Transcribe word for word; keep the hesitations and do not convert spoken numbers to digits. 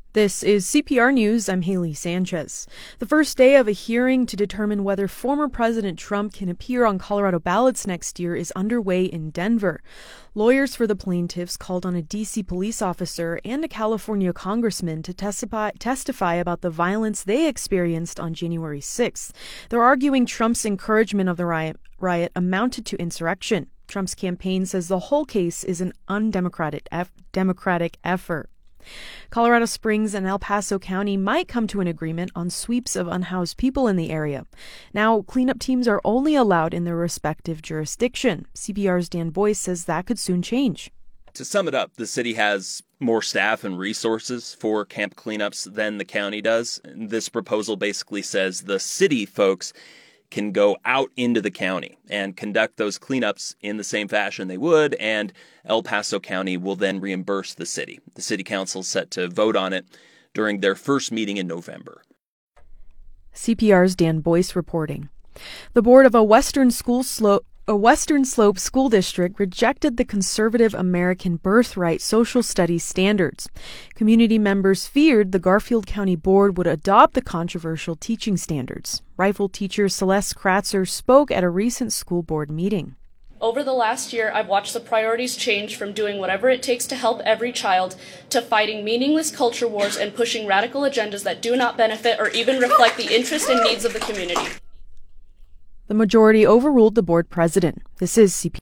This is C P R News. I'm Haley Sanchez. The first day of a hearing to determine whether former President Trump can appear on Colorado ballots next year is underway in Denver. Lawyers for the plaintiffs called on a D C police officer and a California congressman to testify, testify about the violence they experienced on January sixth. They're arguing Trump's encouragement of the riot, riot amounted to insurrection. Trump's campaign says the whole case is an undemocratic eff- democratic effort. Colorado Springs and El Paso County might come to an agreement on sweeps of unhoused people in the area. Now, cleanup teams are only allowed in their respective jurisdiction. C P R's Dan Boyce says that could soon change. To sum it up, the city has more staff and resources for camp cleanups than the county does. This proposal basically says the city folks can go out into the county and conduct those cleanups in the same fashion they would, and El Paso County will then reimburse the city. The city council is set to vote on it during their first meeting in November. C P R's Dan Boyce reporting. The board of a Western School Slope A Western Slope school district rejected the conservative American Birthright social studies standards. Community members feared the Garfield County Board would adopt the controversial teaching standards. Rifle teacher Celeste Kratzer spoke at a recent school board meeting. Over the last year, I've watched the priorities change from doing whatever it takes to help every child to fighting meaningless culture wars and pushing radical agendas that do not benefit or even reflect the interests and needs of the community. The majority overruled the board president. This is C P R.